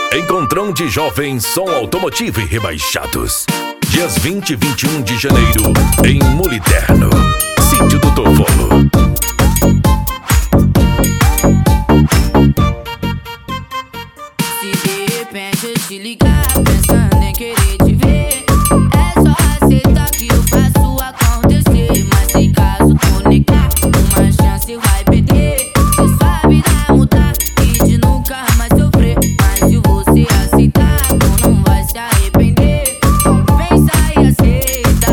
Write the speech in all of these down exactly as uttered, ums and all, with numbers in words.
Encontrão de Jovens Som Automotivo e Rebaixados. Dias vinte e vinte e um de janeiro, em Muliterno, Sítio do Tovolo. Se de repente eu te ligar pensando em querer te ver, é só aceitar que eu faço acontecer. Mas se caso tu negar, uma chance vai perder. Se sua vida mudar e de nunca mais sofrer, mas se você aceitar, tu não vai se arrepender. Então pensa e aceita,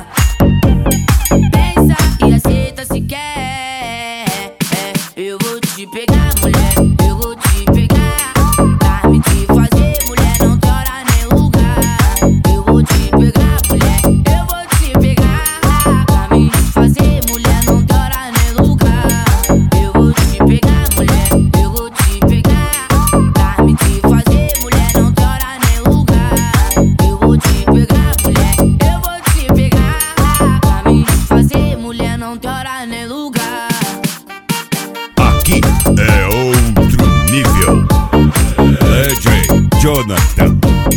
pensa e aceita se quer. É, eu vou te pegar, mulher, eu vou te pegar. Me te fazer, mulher, não tem hora nem lugar. Eu vou te pegar, mulher, eu vou te pegar. Pra me fazer, mulher, não tem hora nem lugar. Eu vou te pegar, mulher, eu vou te pegar. Pra me te fazer, mulher, não tem hora nem lugar. Eu vou te pegar, mulher, eu vou te pegar. Pra me fazer, mulher, não tem hora nem lugar. Aqui é outro nível. D J Jonathan.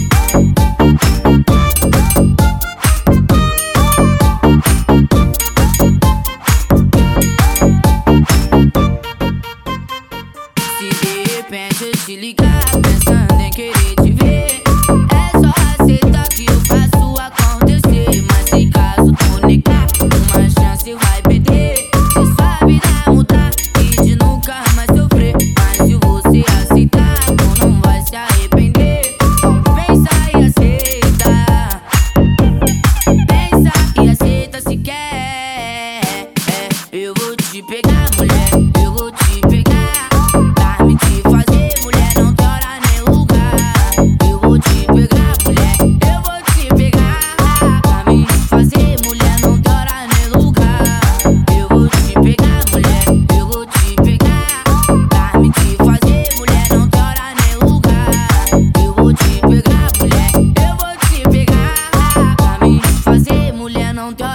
Se de repente eu te ligar pensando em querer te ver, é só aceitar que eu faço acontecer. Mas se caso tu negar, uma chance vai perder. Se sua vida mudar e de nunca mais sofrer, mas se você aceitar, tu não vai se arrepender. Então pensa e aceita, pensa e aceita se quer. É, eu vou te pegar, mulher, eu vou te pegar. Pra me te fazer, mulher, não tem hora nem lugar. Eu vou te pegar, mulher, eu vou te pegar. Pra me fazer, mulher, não tem hora nem lugar. Eu vou te pegar, mulher, eu vou te pegar. Pra me te fazer, mulher, não tem hora nem lugar. Eu vou te pegar, mulher, eu vou te pegar. Pra me fazer, mulher, não tem hora.